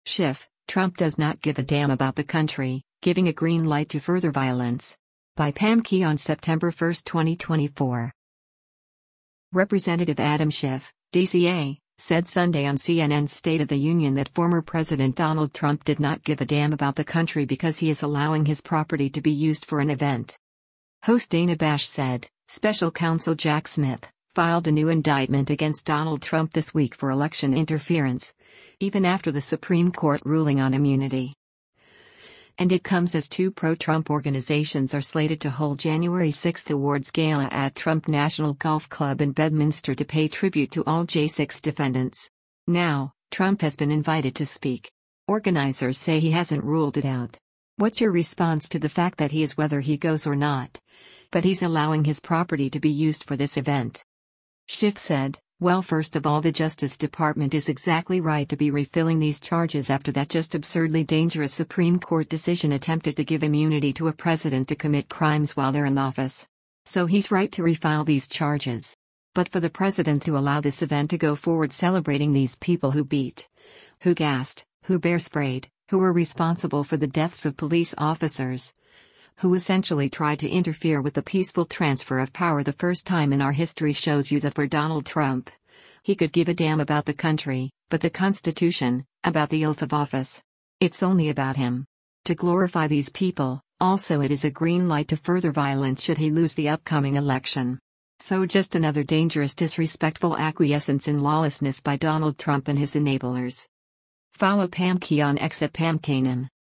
Schiff, Trump does not give a damn about the country, giving a green light to further violence. By Pam Key on September 1, 2024. Representative Adam Schiff, DCA, said Sunday on CNN's State of the Union that former President Donald Trump did not give a damn about the country because he is allowing his property to be used for an event. Host Dana Bash said, Special Counsel Jack Smith filed a new indictment against Donald Trump this week for election interference, even after the Supreme Court ruling on immunity. And it comes as two pro-Trump organizations are slated to hold January 6 awards gala at Trump National Golf Club in Bedminster to pay tribute to all J6 defendants. Now, Trump has been invited to speak. Organizers say he hasn't ruled it out. What's your response to the fact that he is whether he goes or not? But he's allowing his property to be used for this event. Schiff said, well, first of all, the Justice Department is exactly right to be refilling these charges after that just absurdly dangerous Supreme Court decision attempted to give immunity to a president to commit crimes while they're in office. So he's right to refile these charges. But for the president to allow this event to go forward celebrating these people who beat, who gassed, who bear sprayed, who were responsible for the deaths of police officers, who essentially tried to interfere with the peaceful transfer of power the first time in our history shows you that for Donald Trump, he could give a damn about the country, but the Constitution, about the oath of office. It's only about him. To glorify these people, also it is a green light to further violence should he lose the upcoming election. So just another dangerous disrespectful acquiescence in lawlessness by Donald Trump and his enablers. Follow Pam Key on X at Pam Kanan.